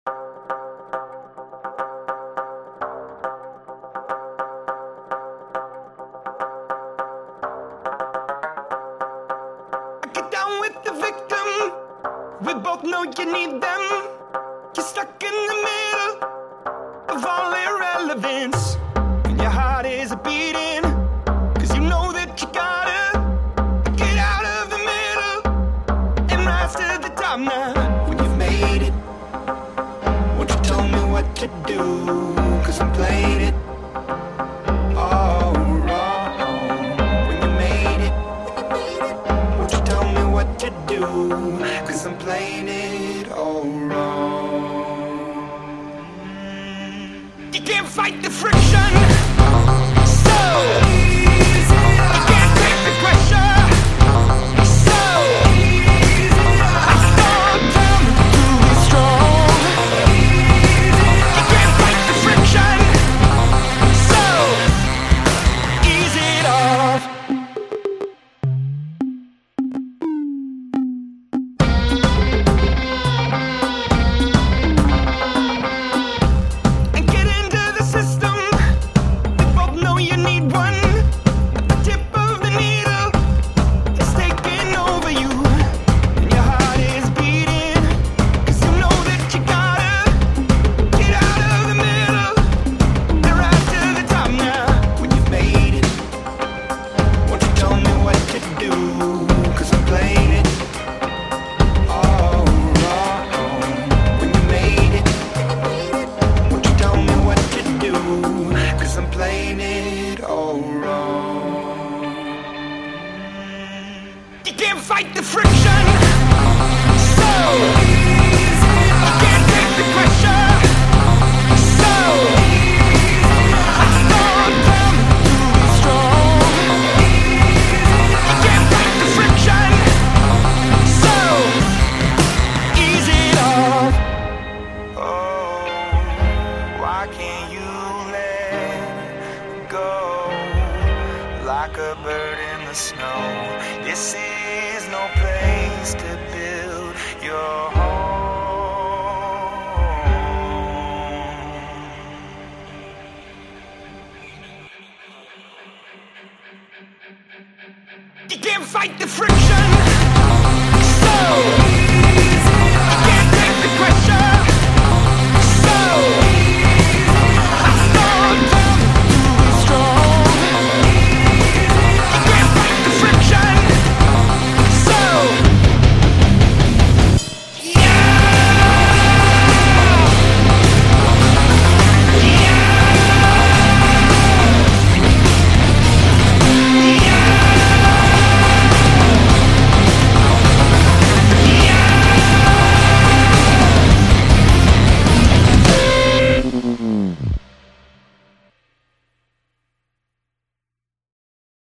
Get down with the victim. We both know you need them. You're stuck in the middle of all irrelevance, and your heart is beating, 'cause you know that you gotta get out of the middle and rise to the top now. When you've made it, won't you tell me what to do? 'Cause I'm playing it all wrong. When you made it, won't you tell me what to do? 'Cause I'm playing it all wrong. You can't fight the friction, so you can't take the pressure, so I start down to be strong. You can't fight the friction, so ease it off. And get into the system. We both know you need one. The tip of the needle is taking over you, and your heart is beating, 'cause you know that you gotta get out of the middle and rise to the top now. When you've made it, won't you tell me what to do? 'Cause I'm playing it all wrong. When you made it, won't you tell me what to do? 'Cause I'm playing it all wrong. You can't fight the friction, so you can't take the pressure, so I start down to be strong. You can't fight the friction, so ease it off. Oh, why can't you let go like a bird in the snow? This is no place to build your home. You can't fight the friction,